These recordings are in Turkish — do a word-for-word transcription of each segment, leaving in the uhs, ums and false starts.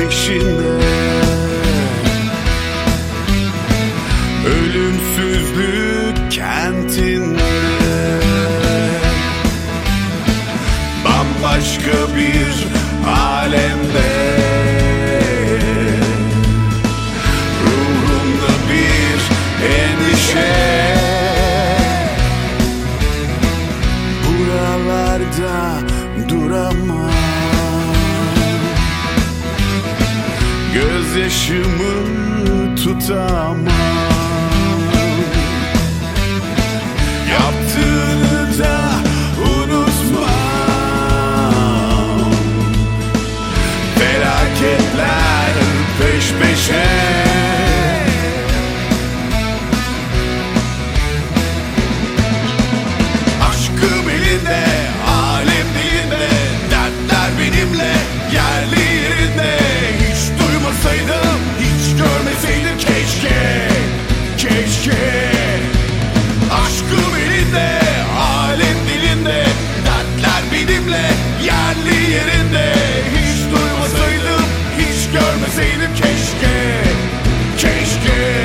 peşinde, ölümsüzlük kentinde, bambaşka bir alemde, ruhumda bir endişe. Buralarda duramam, gözyaşımı tutamam. Yaptığını da unutmam. Felaketler peş peşe, aşkım elinde, alem dilinde, dertler benimle, yerli yerinde. Hiç duymasaydım, hiç görmeseydim keşke, keşke. Aşkım elinde, alem dilinde, dertler benimle, yerli yerinde. Hiç duymasaydım, hiç görmeseydim keşke, keşke.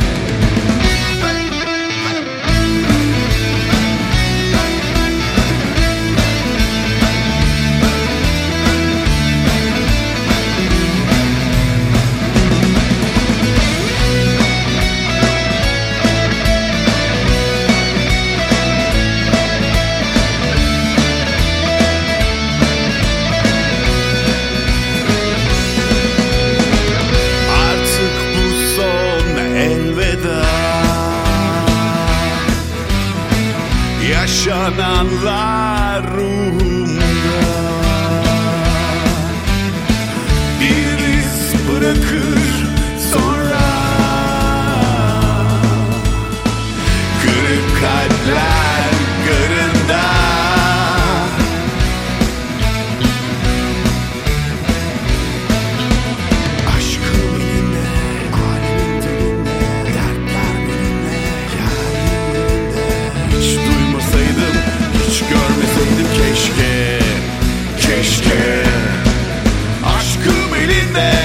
Yaşananlar ruhumda bir iz bırakır sonra. Kırık kalpler garında, aşkım elinde, alemin dilinde, dertler benimle, yerli yerinde. Hiç duymasaydım, hiç görmeseydim keşke, keşke. Aşkım elinde,